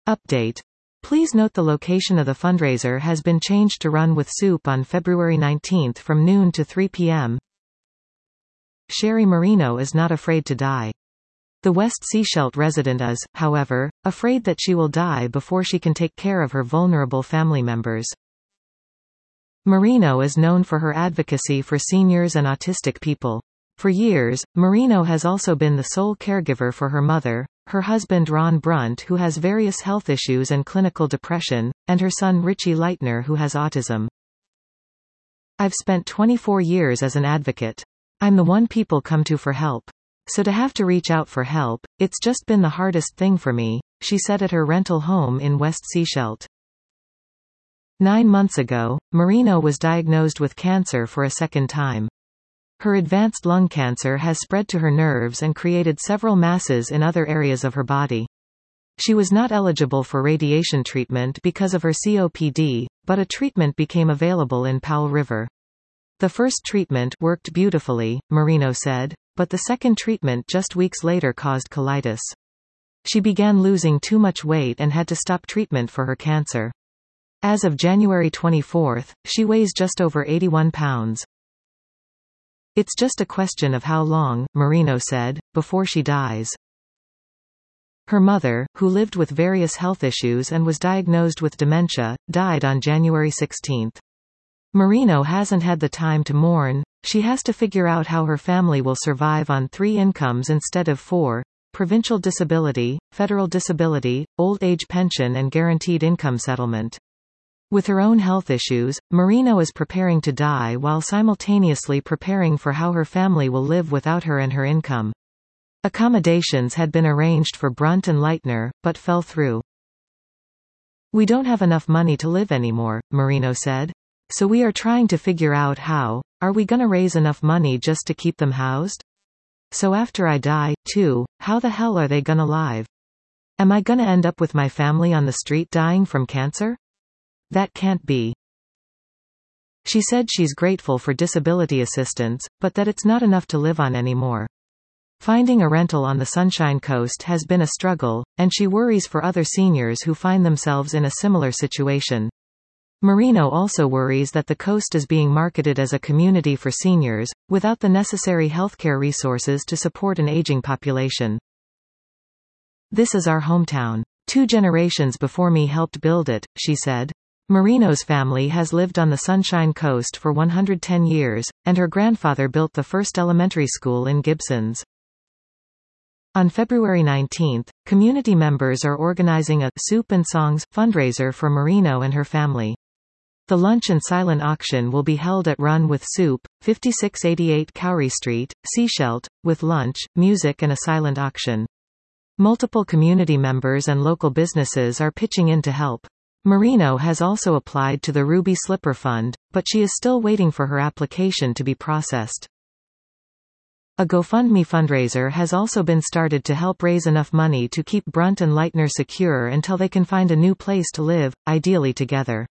Update. Please note the location of the fundraiser has been changed to Run with Soup on February 19 from noon to 3 p.m. Sherry Marino is not afraid to die. The West Sechelt resident is, however, afraid that she will die before she can take care of her vulnerable family members. Marino is known for her advocacy for seniors and autistic people. For years, Marino has also been the sole caregiver for her mother, her husband Ron Brunt who has various health issues and clinical depression, and her son Richie Leitner who has autism. I've spent 24 years as an advocate. I'm the one people come to for help. So to have to reach out for help, it's just been the hardest thing for me, she said at her rental home in West Sechelt. 9 months ago, Marino was diagnosed with cancer for a second time. Her advanced lung cancer has spread to her nerves and created several masses in other areas of her body. She was not eligible for radiation treatment because of her COPD, but a treatment became available in Powell River. The first treatment worked beautifully, Marino said, but the second treatment just weeks later caused colitis. She began losing too much weight and had to stop treatment for her cancer. As of January 24, she weighs just over 81 pounds. It's just a question of how long, Marino said, before she dies. Her mother, who lived with various health issues and was diagnosed with dementia, died on January 16. Marino hasn't had the time to mourn. She has to figure out how her family will survive on 3 incomes instead of 4: provincial disability, federal disability, old age pension and guaranteed income settlement. With her own health issues, Marino is preparing to die while simultaneously preparing for how her family will live without her and her income. Accommodations had been arranged for Brunt and Leitner, but fell through. We don't have enough money to live anymore, Marino said. So we are trying to figure out how. Are we gonna raise enough money just to keep them housed? So after I die, too, how the hell are they gonna live? Am I gonna end up with my family on the street dying from cancer? That can't be. She said she's grateful for disability assistance, but that it's not enough to live on anymore. Finding a rental on the Sunshine Coast has been a struggle, and she worries for other seniors who find themselves in a similar situation. Marino also worries that the coast is being marketed as a community for seniors, without the necessary healthcare resources to support an aging population. This is our hometown. 2 generations before me helped build it, she said. Marino's family has lived on the Sunshine Coast for 110 years, and her grandfather built the first elementary school in Gibsons. On February 19, community members are organizing a Soup and Songs fundraiser for Marino and her family. The lunch and silent auction will be held at Run with Soup, 5688 Cowrie Street, Sechelt, with lunch, music and a silent auction. Multiple community members and local businesses are pitching in to help. Marino has also applied to the Ruby Slipper Fund, but she is still waiting for her application to be processed. A GoFundMe fundraiser has also been started to help raise enough money to keep Brunt and Leitner secure until they can find a new place to live, ideally together.